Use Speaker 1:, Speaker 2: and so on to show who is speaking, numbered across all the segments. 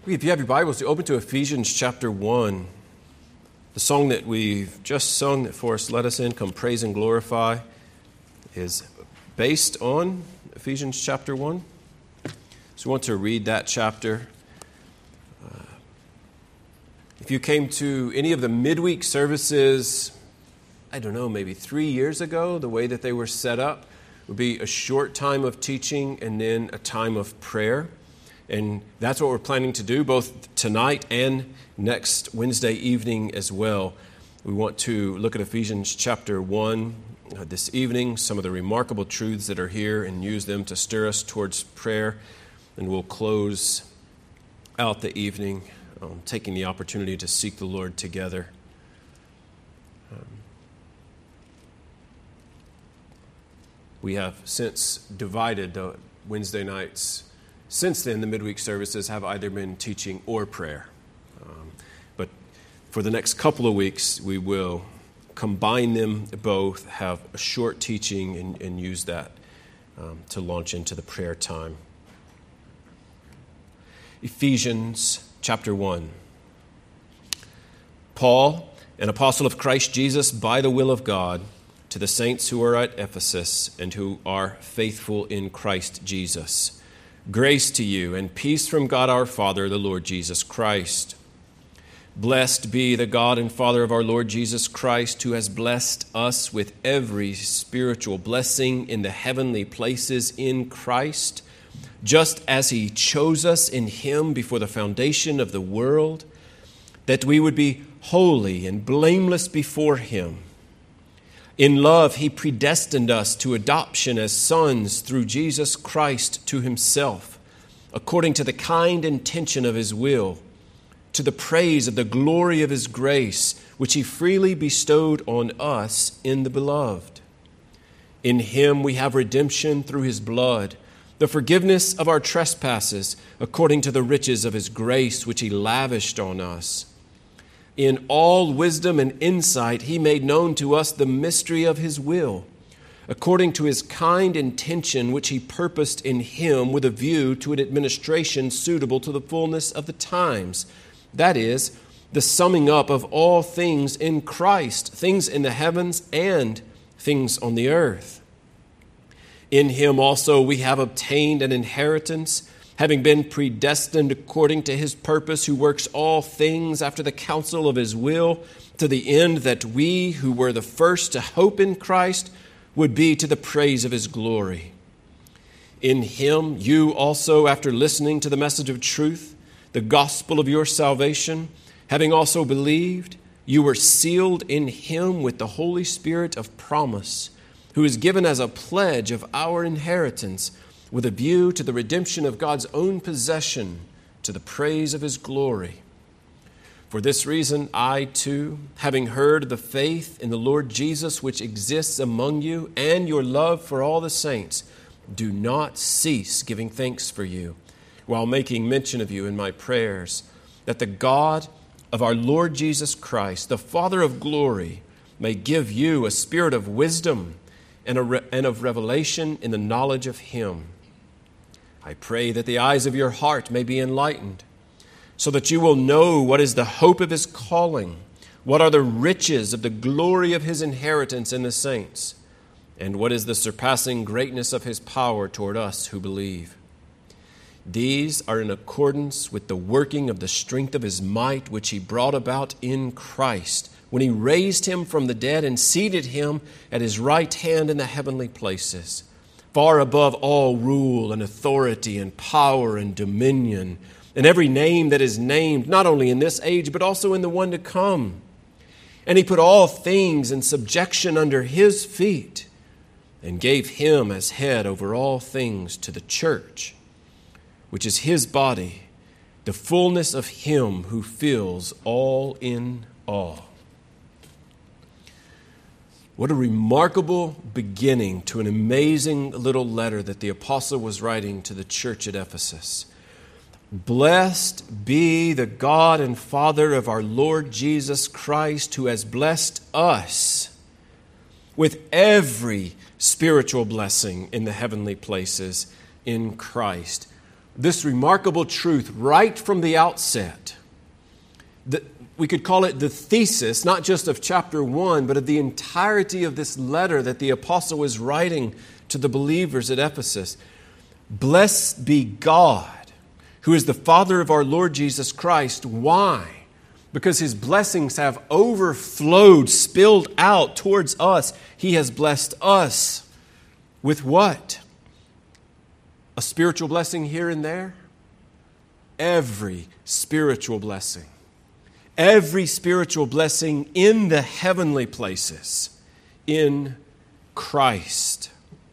Speaker 1: If you have your Bibles, open to Ephesians chapter 1. The song that we've just sung for us, Let Us In, Come Praise and Glorify, is based on Ephesians chapter 1. So we want to read that chapter. If you came to any of the midweek services, maybe 3 years ago, the way that they were set up would be a short time of teaching and then a time of prayer. And that's what we're planning to do both tonight and next Wednesday evening as well. We want to look at Ephesians chapter 1 this evening, some of the remarkable truths that are here, and use them to stir us towards prayer. And we'll close out the evening taking the opportunity to seek the Lord together. We have since divided the Wednesday nights. Since then, the midweek services have either been teaching or prayer. But for the next couple of weeks, we will combine them both, have a short teaching, and use that to launch into the prayer time. Ephesians chapter 1. Paul, an apostle of Christ Jesus by the will of God, to the saints who are at Ephesus and who are faithful in Christ Jesus. Grace to you and peace from God our Father, the Lord Jesus Christ. Blessed be the God and Father of our Lord Jesus Christ, who has blessed us with every spiritual blessing in the heavenly places in Christ, just as He chose us in Him before the foundation of the world, that we would be holy and blameless before Him. In love, He predestined us to adoption as sons through Jesus Christ to Himself, according to the kind intention of His will, to the praise of the glory of His grace, which He freely bestowed on us in the Beloved. In Him we have redemption through His blood, the forgiveness of our trespasses, according to the riches of His grace, which He lavished on us. In all wisdom and insight, He made known to us the mystery of His will, according to His kind intention, which He purposed in Him with a view to an administration suitable to the fullness of the times. That is, the summing up of all things in Christ, things in the heavens and things on the earth. In Him also we have obtained an inheritance, having been predestined according to His purpose, who works all things after the counsel of His will, to the end that we, who were the first to hope in Christ, would be to the praise of His glory. In Him you also, after listening to the message of truth, the gospel of your salvation, having also believed, you were sealed in Him with the Holy Spirit of promise, who is given as a pledge of our inheritance, with a view to the redemption of God's own possession, to the praise of His glory. For this reason, I too, having heard the faith in the Lord Jesus which exists among you, and your love for all the saints, do not cease giving thanks for you, while making mention of you in my prayers, that the God of our Lord Jesus Christ, the Father of glory, may give you a spirit of wisdom and of revelation in the knowledge of Him. I pray that the eyes of your heart may be enlightened, so that you will know what is the hope of His calling, what are the riches of the glory of His inheritance in the saints, and what is the surpassing greatness of His power toward us who believe. These are in accordance with the working of the strength of His might, which He brought about in Christ, when He raised Him from the dead and seated Him at His right hand in the heavenly places, far above all rule and authority and power and dominion, and every name that is named, not only in this age, but also in the one to come. And He put all things in subjection under His feet, and gave Him as head over all things to the church, which is His body, the fullness of Him who fills all in all. What a remarkable beginning to an amazing little letter that the apostle was writing to the church at Ephesus. Blessed be the God and Father of our Lord Jesus Christ, who has blessed us with every spiritual blessing in the heavenly places in Christ. this remarkable truth right from the outset. We could call it the thesis, not just of chapter 1, but of the entirety of this letter that the apostle is writing to the believers at Ephesus. Blessed be God, who is the Father of our Lord Jesus Christ. Why? Because His blessings have overflowed, spilled out towards us. He has blessed us with what? A spiritual blessing here and there? Every spiritual blessing. Every spiritual blessing in the heavenly places in Christ.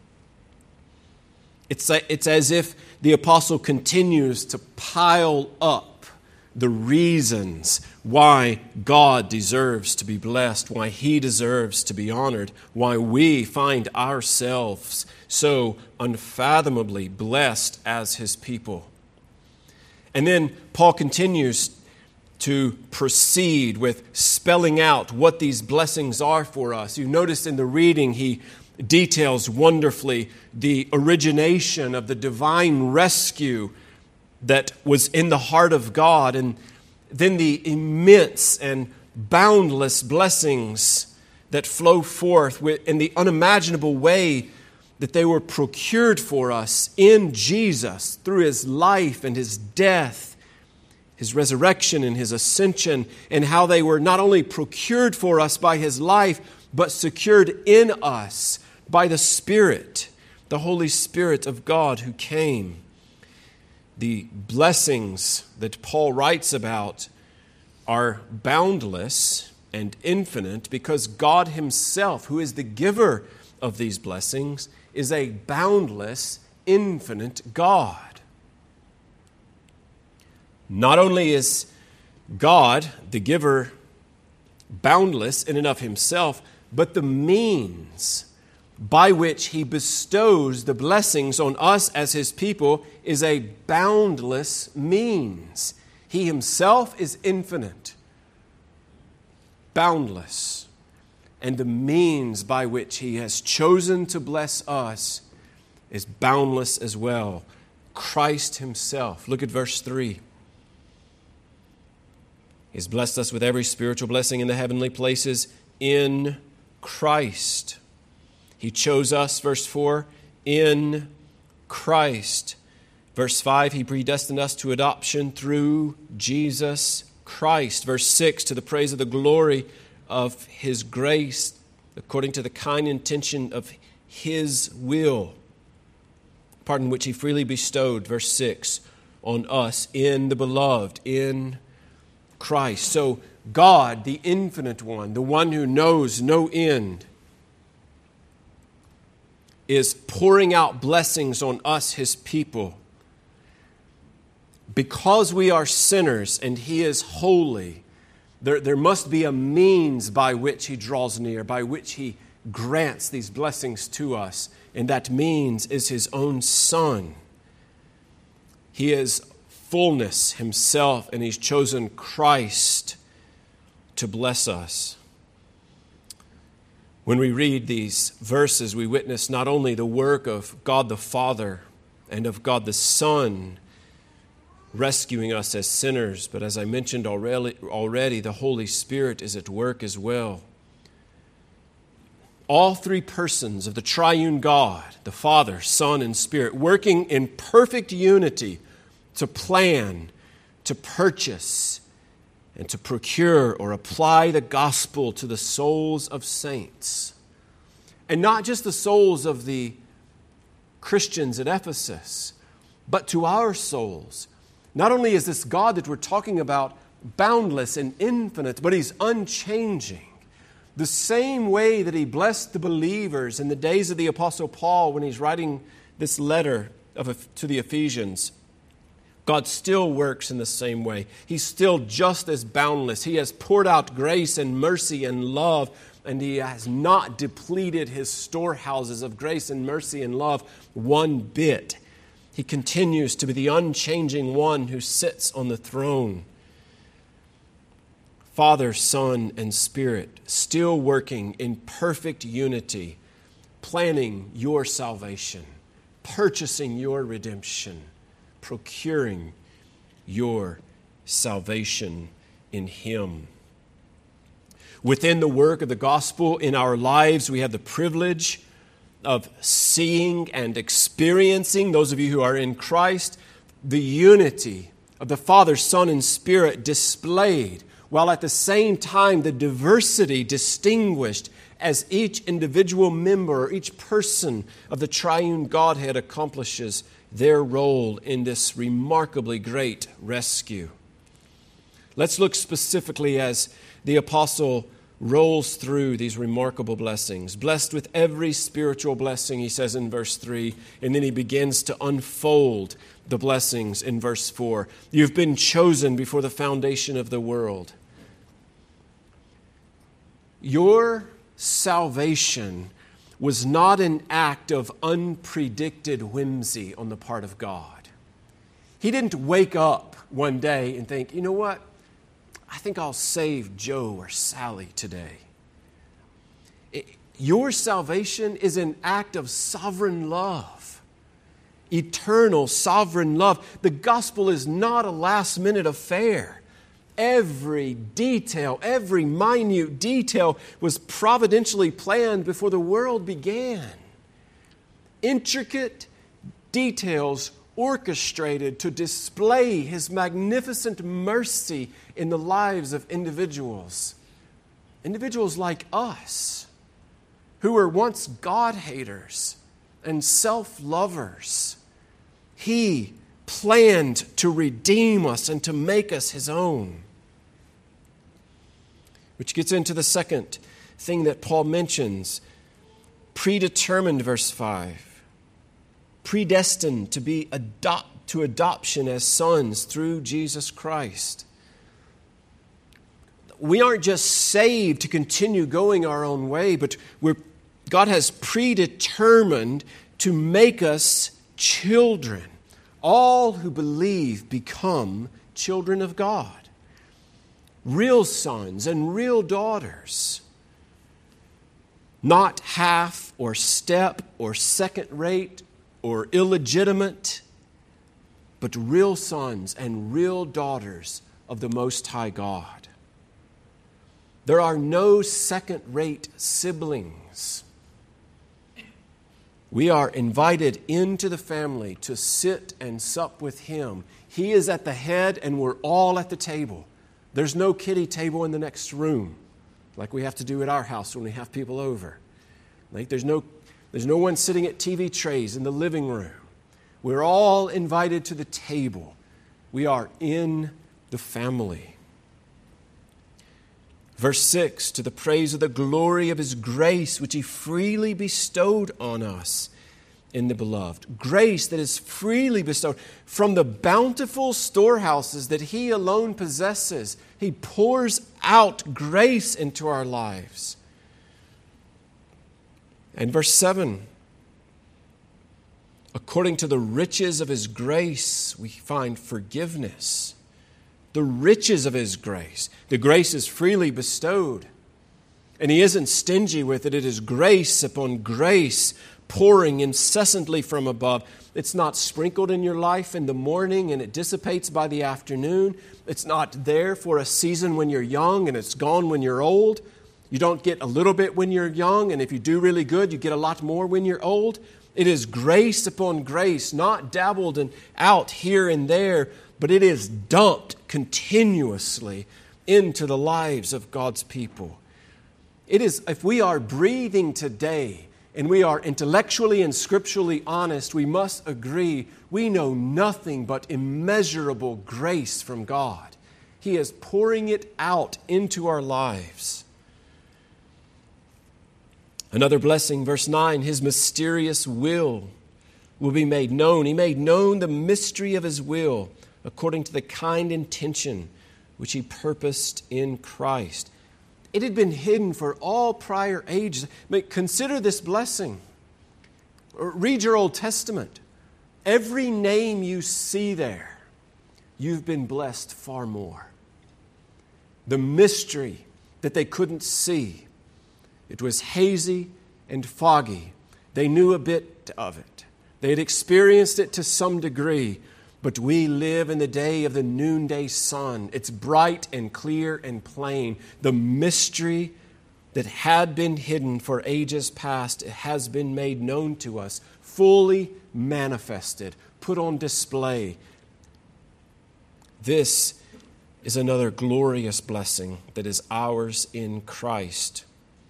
Speaker 1: It's as if the apostle continues to pile up the reasons why God deserves to be blessed, why He deserves to be honored, why we find ourselves so unfathomably blessed as His people. And then Paul continues to proceed with spelling out what these blessings are for us. You notice in the reading he details wonderfully the origination of the divine rescue that was in the heart of God, and then the immense and boundless blessings that flow forth in the unimaginable way that they were procured for us in Jesus through His life and His death, His resurrection and His ascension, and how they were not only procured for us by His life, but secured in us by the Spirit, the Holy Spirit of God who came. The blessings that Paul writes about are boundless and infinite because God Himself, who is the giver of these blessings, is a boundless, infinite God. Not only is God, the giver, boundless in and of Himself, but the means by which He bestows the blessings on us as His people is a boundless means. He Himself is infinite, boundless, and the means by which He has chosen to bless us is boundless as well. Christ Himself. Look at verse 3. He has blessed us with every spiritual blessing in the heavenly places in Christ. He chose us, verse 4, in Christ. Verse 5, He predestined us to adoption through Jesus Christ. Verse 6, to the praise of the glory of His grace, according to the kind intention of His will, pardon which He freely bestowed, verse 6, on us in the beloved, in Christ. So God, the infinite one, the one who knows no end, is pouring out blessings on us, His people. Because we are sinners and He is holy, there must be a means by which He draws near, by which He grants these blessings to us. And that means is His own Son. He is fullness Himself, and He's chosen Christ to bless us. When we read these verses, we witness not only the work of God the Father and of God the Son rescuing us as sinners, but as I mentioned already, the Holy Spirit is at work as well. All three persons of the triune God, the Father, Son, and Spirit, working in perfect unity to plan, to purchase, and to procure or apply the gospel to the souls of saints. And not just the souls of the Christians at Ephesus, but to our souls. Not only is this God that we're talking about boundless and infinite, but He's unchanging. The same way that He blessed the believers in the days of the Apostle Paul when he's writing this letter to the Ephesians, God still works in the same way. He's still just as boundless. He has poured out grace and mercy and love, and He has not depleted His storehouses of grace and mercy and love one bit. He continues to be the unchanging one who sits on the throne. Father, Son, and Spirit, still working in perfect unity, planning your salvation, purchasing your redemption, procuring your salvation in Him. Within the work of the gospel in our lives, we have the privilege of seeing and experiencing, those of you who are in Christ, the unity of the Father, Son, and Spirit displayed, while at the same time the diversity distinguished as each individual member, each person of the triune Godhead accomplishes their role in this remarkably great rescue. Let's look specifically as the apostle rolls through these remarkable blessings. Blessed with every spiritual blessing, he says in verse 3, and then he begins to unfold the blessings in verse 4. You've been chosen before the foundation of the world. Your salvation was not an act of unpredicted whimsy on the part of God. He didn't wake up one day and think, you know what? I think I'll save Joe or Sally today. Your salvation is an act of sovereign love, eternal sovereign love. The gospel is not a last-minute affair. Every detail, every minute detail was providentially planned before the world began. Intricate details orchestrated to display His magnificent mercy in the lives of individuals. Individuals like us, who were once God-haters and self-lovers. He planned to redeem us and to make us His own. Which gets into the second thing that Paul mentions, predetermined, verse 5. Predestined to be to adoption as sons through Jesus Christ. We aren't just saved to continue going our own way, but God has predetermined to make us children. All who believe become children of God. Real sons and real daughters. Not half or step or second rate or illegitimate, but real sons and real daughters of the Most High God. There are no second-rate siblings. We are invited into the family to sit and sup with Him. He is at the head and we're all at the table. There's no kiddie table in the next room, like we have to do at our house when we have people over. Like there's no one sitting at TV trays in the living room. We're all invited to the table. We are in the family. Verse 6, to the praise of the glory of His grace, which He freely bestowed on us in the beloved. Grace that is freely bestowed from the bountiful storehouses that He alone possesses. He pours out grace into our lives. And verse 7, according to the riches of His grace, we find forgiveness. The riches of His grace. The grace is freely bestowed. And He isn't stingy with it. It is grace upon grace pouring incessantly from above. It's not sprinkled in your life in the morning and it dissipates by the afternoon. It's not there for a season when you're young and it's gone when you're old. You don't get a little bit when you're young, and if you do really good, you get a lot more when you're old. It is grace upon grace, not dabbled and out here and there, but it is dumped continuously into the lives of God's people. It is, if we are breathing today and we are intellectually and scripturally honest, we must agree we know nothing but immeasurable grace from God. He is pouring it out into our lives. Another blessing, verse 9, His mysterious will be made known. He made known the mystery of His will according to the kind intention which He purposed in Christ. It had been hidden for all prior ages. Consider this blessing. Read your Old Testament. Every name you see there, you've been blessed far more. The mystery that they couldn't see. It was hazy and foggy. They knew a bit of it. They had experienced it to some degree. But we live in the day of the noonday sun. It's bright and clear and plain. The mystery that had been hidden for ages past has been made known to us, fully manifested, put on display. This is another glorious blessing that is ours in Christ.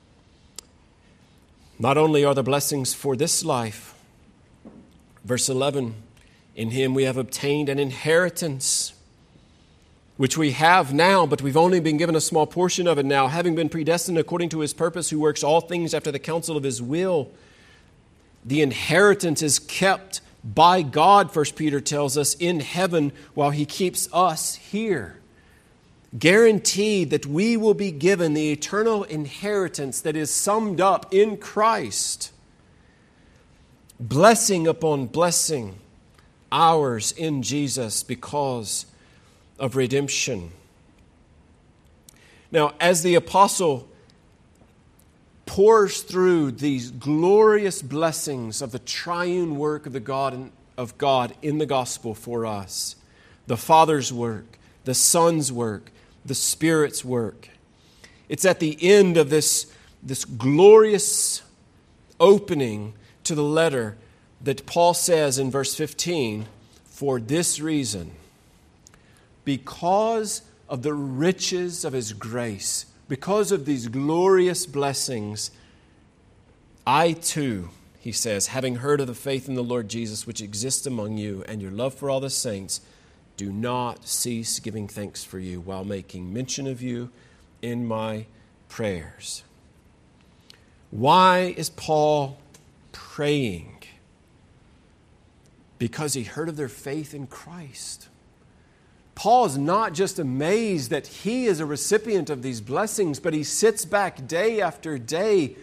Speaker 1: Not only are the blessings for this life, verse 11, in Him we have obtained an inheritance, which we have now, but we've only been given a small portion of it now, having been predestined according to His purpose, who works all things after the counsel of His will. The inheritance is kept by God, 1 Peter tells us, in heaven while He keeps us here. Guaranteed that we will be given the eternal inheritance that is summed up in Christ. Blessing upon blessing, ours in Jesus because of redemption. Now, as the apostle pours through these glorious blessings of the triune work of God in the gospel for us, the Father's work, the Son's work, the Spirit's work, it's at the end of this glorious opening to the letter that Paul says in verse 15, for this reason, because of the riches of His grace, because of these glorious blessings, I too, he says, having heard of the faith in the Lord Jesus which exists among you and your love for all the saints, do not cease giving thanks for you while making mention of you in my prayers. Why is Paul praying? Because he heard of their faith in Christ. Paul is not just amazed that he is a recipient of these blessings, but he sits back day after day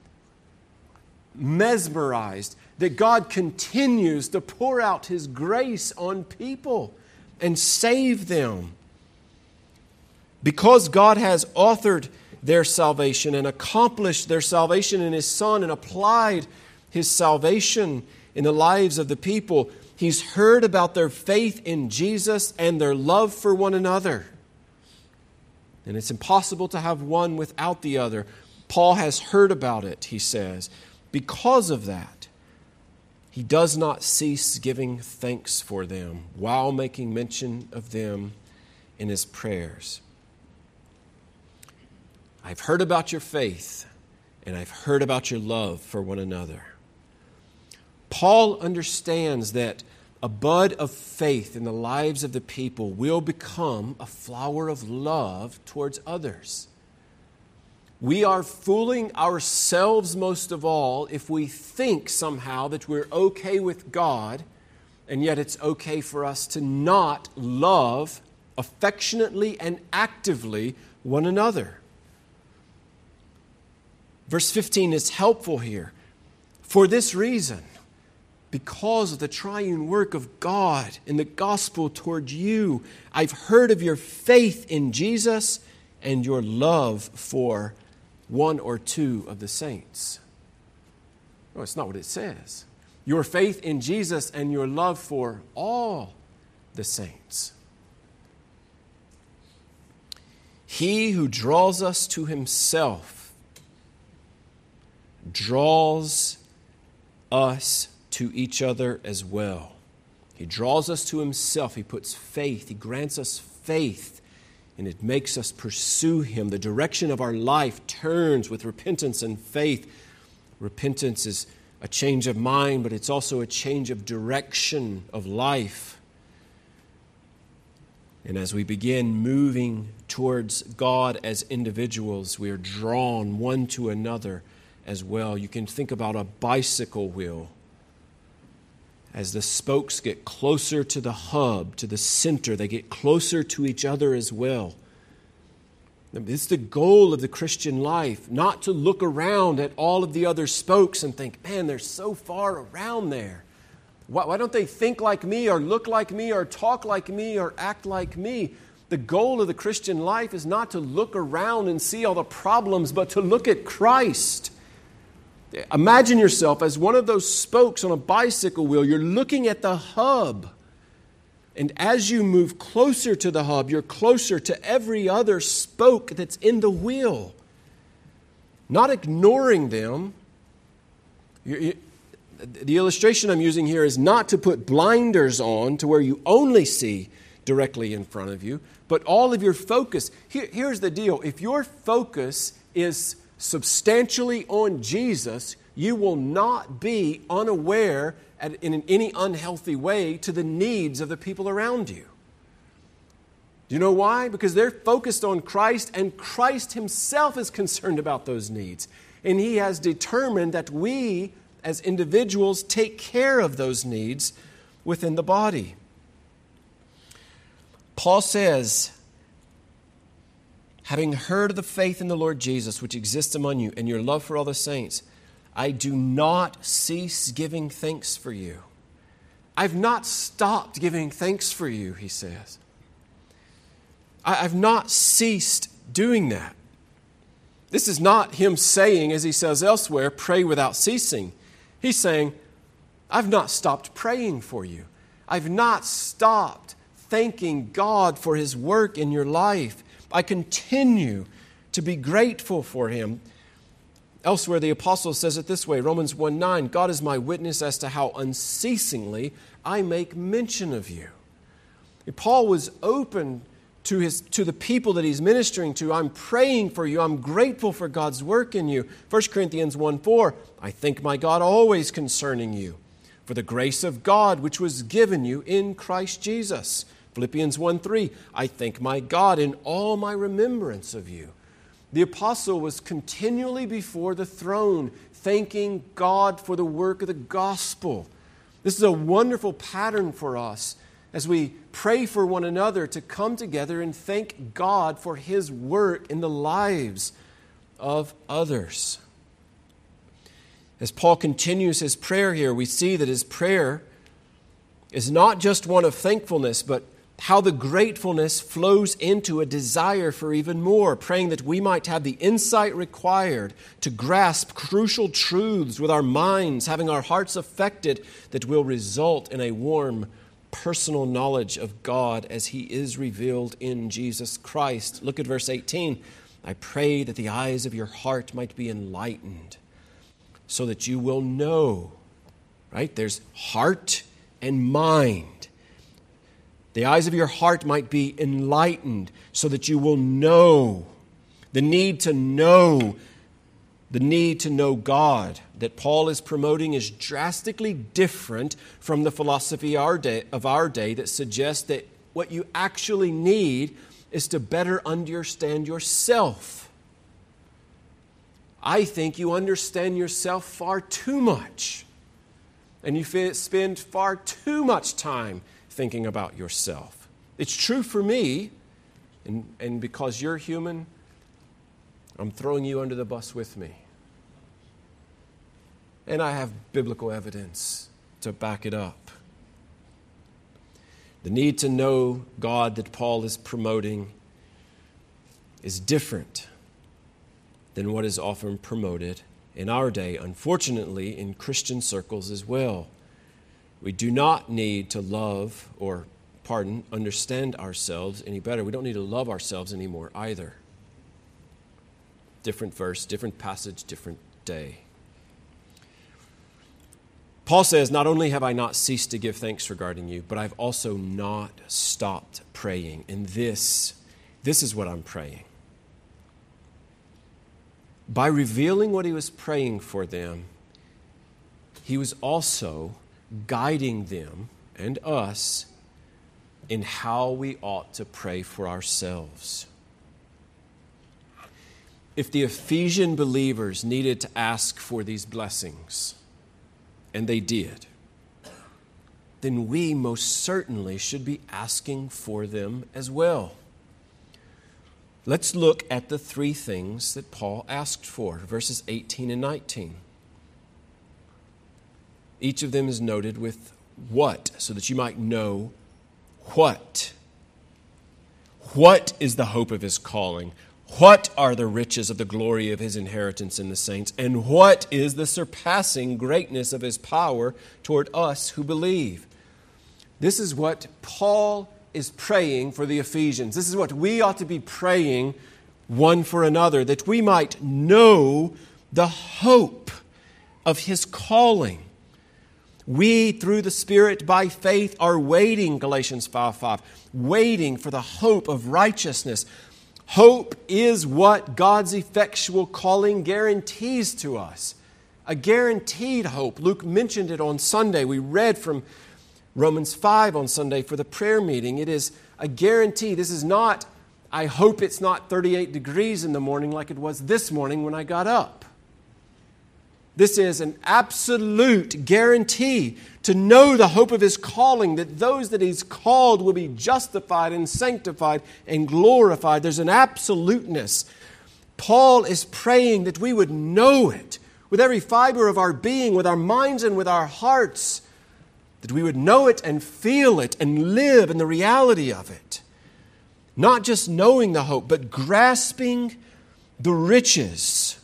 Speaker 1: mesmerized that God continues to pour out His grace on people and save them. Because God has authored their salvation and accomplished their salvation in His Son and applied His salvation in the lives of the people, He's heard about their faith in Jesus and their love for one another. And it's impossible to have one without the other. Paul has heard about it, he says. Because of that, he does not cease giving thanks for them while making mention of them in his prayers. I've heard about your faith, and I've heard about your love for one another. Paul understands that a bud of faith in the lives of the people will become a flower of love towards others. We are fooling ourselves most of all if we think somehow that we're okay with God, and yet it's okay for us to not love affectionately and actively one another. Verse 15 is helpful here. For this reason, because of the triune work of God in the gospel toward you, I've heard of your faith in Jesus and your love for one or two of the saints. No, it's not what it says. Your faith in Jesus and your love for all the saints. He who draws us to Himself draws us to each other as well. He draws us to Himself. He puts faith. He grants us faith, and it makes us pursue Him. The direction of our life turns with repentance and faith. Repentance is a change of mind, but it's also a change of direction of life. And as we begin moving towards God as individuals, we are drawn one to another as well. You can think about a bicycle wheel. As the spokes get closer to the hub, to the center, they get closer to each other as well. It's the goal of the Christian life, not to look around at all of the other spokes and think, man, they're so far around there. Why don't they think like me or look like me or talk like me or act like me? The goal of the Christian life is not to look around and see all the problems, but to look at Christ. Imagine yourself as one of those spokes on a bicycle wheel. You're looking at the hub. And as you move closer to the hub, you're closer to every other spoke that's in the wheel. Not ignoring them. The illustration I'm using here is not to put blinders on to where you only see directly in front of you, but all of your focus. Here's the deal. If your focus is substantially on Jesus, you will not be unaware in any unhealthy way to the needs of the people around you. Do you know why? Because they're focused on Christ, and Christ himself is concerned about those needs. And he has determined that we, as individuals, take care of those needs within the body. Paul says, having heard of the faith in the Lord Jesus which exists among you and your love for all the saints, I do not cease giving thanks for you. I've not stopped giving thanks for you, he says. I've not ceased doing that. This is not him saying, as he says elsewhere, pray without ceasing. He's saying, I've not stopped praying for you. I've not stopped thanking God for his work in your life. I continue to be grateful for him. Elsewhere, the apostle says it this way, Romans 1:9, God is my witness as to how unceasingly I make mention of you. Paul was open to the people that he's ministering to. I'm praying for you. I'm grateful for God's work in you. 1 Corinthians 1:4, I thank my God always concerning you, for the grace of God which was given you in Christ Jesus. Philippians 1:3, I thank my God in all my remembrance of you. The apostle was continually before the throne, thanking God for the work of the gospel. This is a wonderful pattern for us as we pray for one another to come together and thank God for his work in the lives of others. As Paul continues his prayer here, we see that his prayer is not just one of thankfulness, but how the gratefulness flows into a desire for even more, praying that we might have the insight required to grasp crucial truths with our minds, having our hearts affected, that will result in a warm personal knowledge of God as he is revealed in Jesus Christ. Look at verse 18. I pray that the eyes of your heart might be enlightened so that you will know. Right? There's heart and mind. The eyes of your heart might be enlightened so that you will know. The need to know God that Paul is promoting is drastically different from the philosophy of our day that suggests that what you actually need is to better understand yourself. I think you understand yourself far too much, and you spend far too much time thinking about yourself. It's true for me, and because you're human, I'm throwing you under the bus with me. And I have biblical evidence to back it up. The need to know God that Paul is promoting is different than what is often promoted in our day, unfortunately, in Christian circles as well. We do not need to understand ourselves any better. We don't need to love ourselves anymore either. Different verse, different passage, different day. Paul says, not only have I not ceased to give thanks regarding you, but I've also not stopped praying. And this is what I'm praying. By revealing what he was praying for them, he was also guiding them and us in how we ought to pray for ourselves. If the Ephesian believers needed to ask for these blessings, and they did, then we most certainly should be asking for them as well. Let's look at the three things that Paul asked for, verses 18 and 19. Each of them is noted with what, so that you might know what. What is the hope of his calling? What are the riches of the glory of his inheritance in the saints? And what is the surpassing greatness of his power toward us who believe? This is what Paul is praying for the Ephesians. This is what we ought to be praying one for another, that we might know the hope of His calling. We, through the Spirit, by faith, are waiting, Galatians 5:5, waiting for the hope of righteousness. Hope is what God's effectual calling guarantees to us. A guaranteed hope. Luke mentioned it on Sunday. We read from Romans 5 on Sunday for the prayer meeting. It is a guarantee. This is not, I hope it's not 38 degrees in the morning like it was this morning when I got up. This is an absolute guarantee to know the hope of His calling, that those that He's called will be justified and sanctified and glorified. There's an absoluteness. Paul is praying that we would know it with every fiber of our being, with our minds and with our hearts, that we would know it and feel it and live in the reality of it. Not just knowing the hope, but grasping the riches.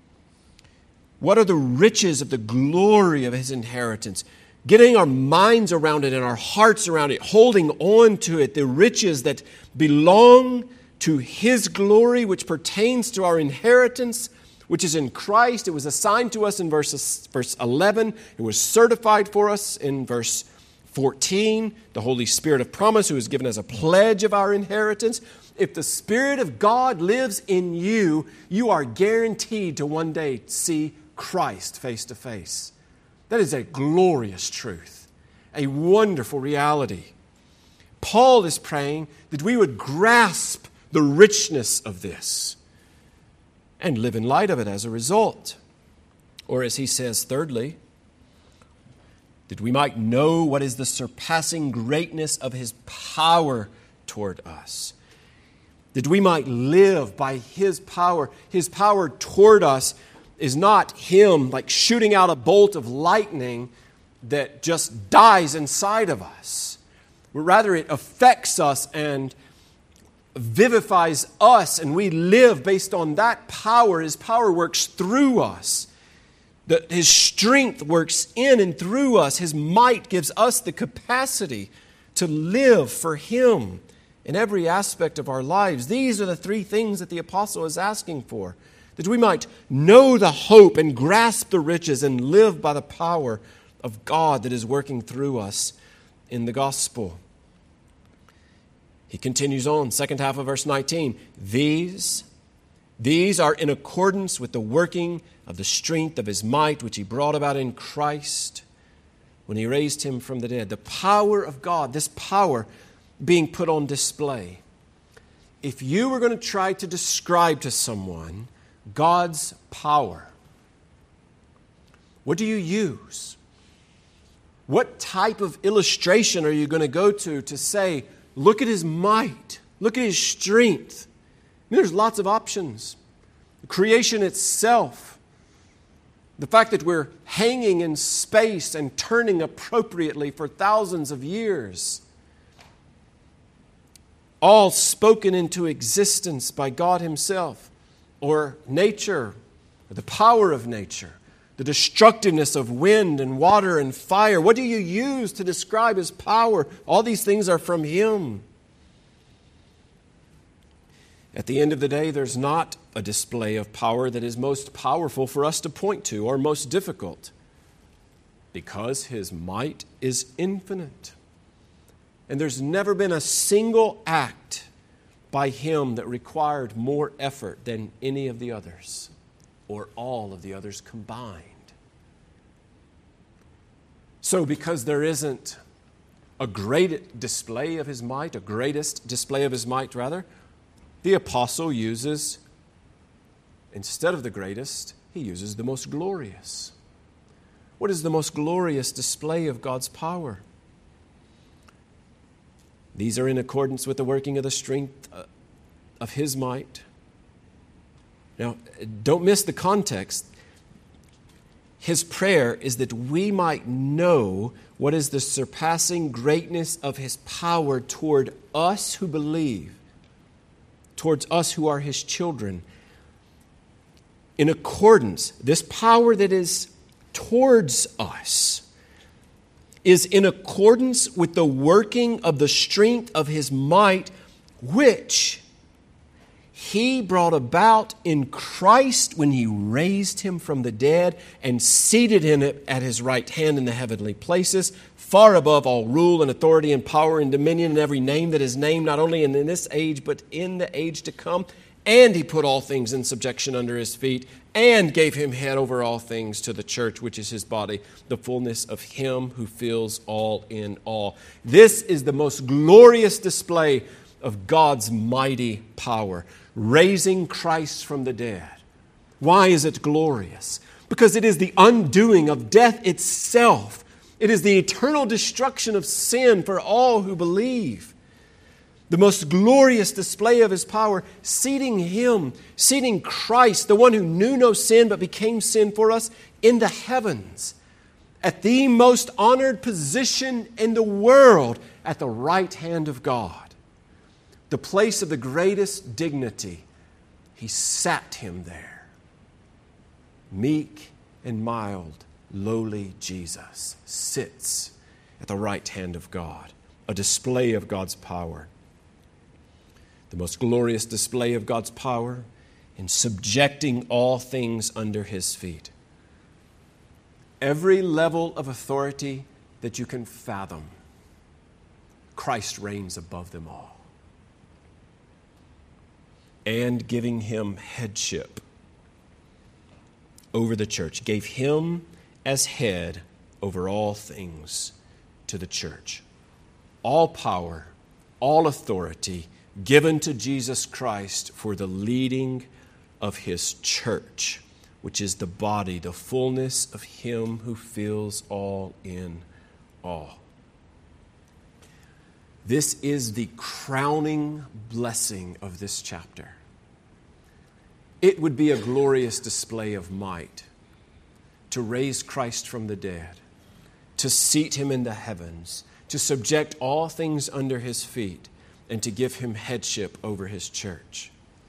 Speaker 1: What are the riches of the glory of His inheritance? Getting our minds around it and our hearts around it, holding on to it, the riches that belong to His glory, which pertains to our inheritance, which is in Christ. It was assigned to us in verse 11. It was certified for us in verse 14. The Holy Spirit of promise, who is given as a pledge of our inheritance. If the Spirit of God lives in you, you are guaranteed to one day see Christ face to face. That is a glorious truth, a wonderful reality. Paul is praying that we would grasp the richness of this and live in light of it as a result. Or as he says, thirdly, that we might know what is the surpassing greatness of His power toward us. That we might live by His power. His power toward us is not Him like shooting out a bolt of lightning that just dies inside of us. Rather, it affects us and vivifies us, and we live based on that power. His power works through us. That His strength works in and through us. His might gives us the capacity to live for Him in every aspect of our lives. These are the three things that the apostle is asking for. That we might know the hope and grasp the riches and live by the power of God that is working through us in the gospel. He continues on, second half of verse 19. These are in accordance with the working of the strength of His might, which He brought about in Christ when He raised Him from the dead. The power of God, this power being put on display. If you were going to try to describe to someone God's power, what do you use? What type of illustration are you going to go to say, look at His might, look at His strength? I mean, there's lots of options. Creation itself, the fact that we're hanging in space and turning appropriately for thousands of years, all spoken into existence by God Himself. Or nature, or the power of nature, the destructiveness of wind and water and fire. What do you use to describe His power? All these things are from Him. At the end of the day, there's not a display of power that is most powerful for us to point to or most difficult, because His might is infinite. And there's never been a single act by Him that required more effort than any of the others, or all of the others combined. So because there isn't a great display of His might, a greatest display of His might rather, the apostle uses, instead of the greatest, he uses the most glorious. What is the most glorious display of God's power? These are in accordance with the working of the strength of His might. Now, don't miss the context. His prayer is that we might know what is the surpassing greatness of His power toward us who believe, towards us who are His children. In accordance, this power that is towards us is in accordance with the working of the strength of his might, which he brought about in Christ when he raised him from the dead and seated him at his right hand in the heavenly places, far above all rule and authority and power and dominion and every name that is named, not only in this age, but in the age to come. And he put all things in subjection under his feet, and gave him head over all things to the church, which is his body, the fullness of him who fills all in all. This is the most glorious display of God's mighty power, raising Christ from the dead. Why is it glorious? Because it is the undoing of death itself. It is the eternal destruction of sin for all who believe. The most glorious display of his power, seating Christ, the one who knew no sin but became sin for us, in the heavens, at the most honored position in the world, at the right hand of God, the place of the greatest dignity. He sat him there. Meek and mild, lowly Jesus sits at the right hand of God, a display of God's power. The most glorious display of God's power in subjecting all things under his feet. Every level of authority that you can fathom, Christ reigns above them all. And giving him headship over the church, gave him as head over all things to the church. All power, all authority given to Jesus Christ for the leading of his church, which is the body, the fullness of him who fills all in all. This is the crowning blessing of this chapter. It would be a glorious display of might to raise Christ from the dead, to seat him in the heavens, to subject all things under his feet, and to give him headship over his church.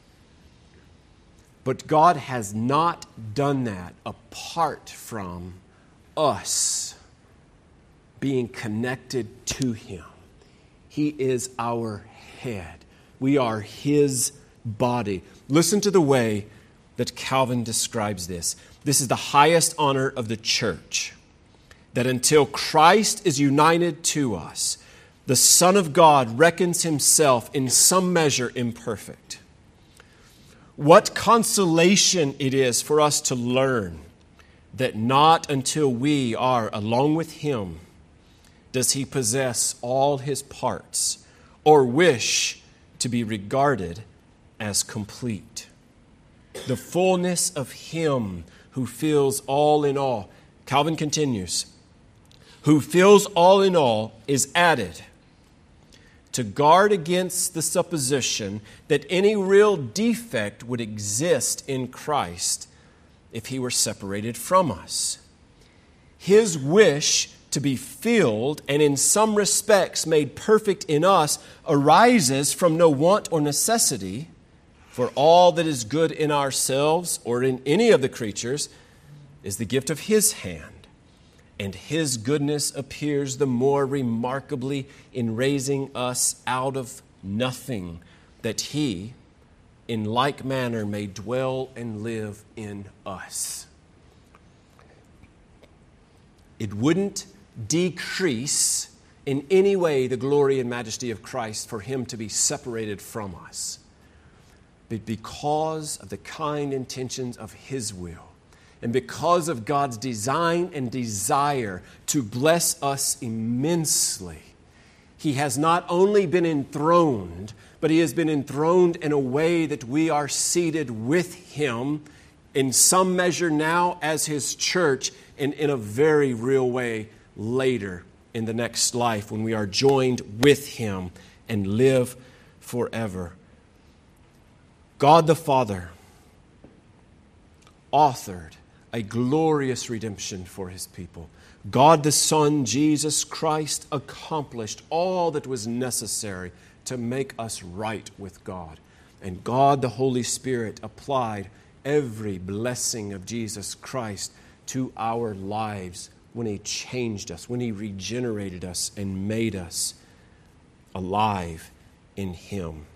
Speaker 1: But God has not done that apart from us being connected to him. He is our head. We are his body. Listen to the way that Calvin describes this. This is the highest honor of the church, that until Christ is united to us, the Son of God reckons himself in some measure imperfect. What consolation it is for us to learn that not until we are along with him does he possess all his parts or wish to be regarded as complete. The fullness of him who fills all in all. Calvin continues, who fills all in all is added to guard against the supposition that any real defect would exist in Christ if he were separated from us. His wish to be filled and in some respects made perfect in us arises from no want or necessity, for all that is good in ourselves or in any of the creatures is the gift of his hand. And his goodness appears the more remarkably in raising us out of nothing, that he, in like manner, may dwell and live in us. It wouldn't decrease in any way the glory and majesty of Christ for him to be separated from us, but because of the kind intentions of his will, and because of God's design and desire to bless us immensely, he has not only been enthroned, but he has been enthroned in a way that we are seated with him in some measure now as his church, and in a very real way later in the next life when we are joined with him and live forever. God the Father authored a glorious redemption for his people. God the Son, Jesus Christ, accomplished all that was necessary to make us right with God. And God the Holy Spirit applied every blessing of Jesus Christ to our lives when He changed us, when He regenerated us and made us alive in Him.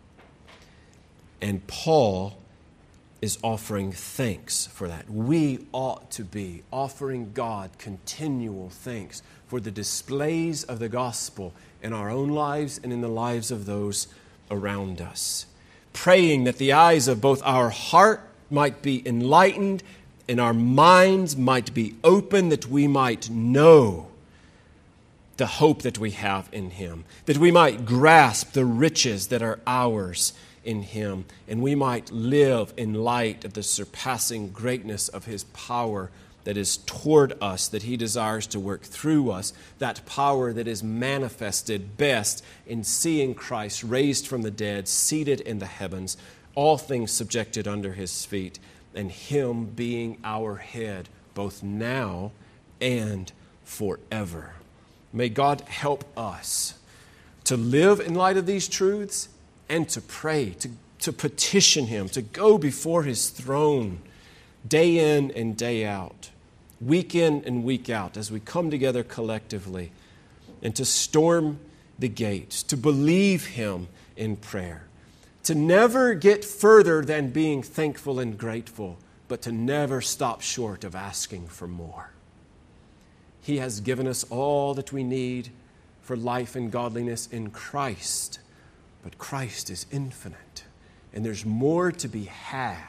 Speaker 1: And Paul is offering thanks for that. We ought to be offering God continual thanks for the displays of the gospel in our own lives and in the lives of those around us. Praying that the eyes of both our heart might be enlightened and our minds might be open, that we might know the hope that we have in Him, that we might grasp the riches that are ours in Him, and we might live in light of the surpassing greatness of His power that is toward us, that He desires to work through us, that power that is manifested best in seeing Christ raised from the dead, seated in the heavens, all things subjected under His feet, and Him being our head, both now and forever. May God help us to live in light of these truths and to pray, to petition Him, to go before His throne day in and day out, week in and week out, as we come together collectively, and to storm the gates, to believe Him in prayer, to never get further than being thankful and grateful, but to never stop short of asking for more. He has given us all that we need for life and godliness in Christ, but Christ is infinite, and there's more to be had.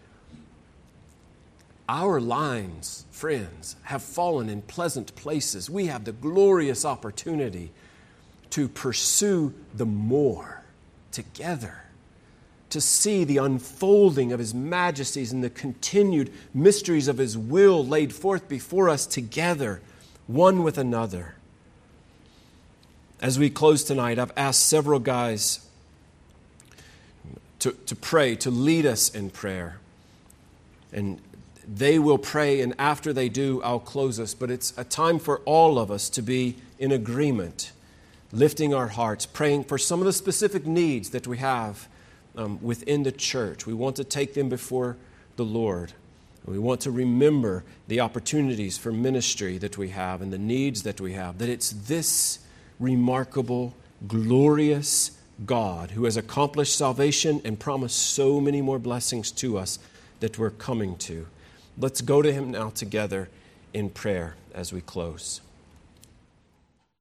Speaker 1: Our lines, friends, have fallen in pleasant places. We have the glorious opportunity to pursue the more together, to see the unfolding of His majesties and the continued mysteries of His will laid forth before us together, one with another. As we close tonight, I've asked several guys to pray, to lead us in prayer. And they will pray, and after they do, I'll close us. But it's a time for all of us to be in agreement, lifting our hearts, praying for some of the specific needs that we have within the church. We want to take them before the Lord. We want to remember the opportunities for ministry that we have and the needs that we have, that it's this remarkable, glorious God who has accomplished salvation and promised so many more blessings to us that we're coming to. Let's go to Him now together in prayer as we close.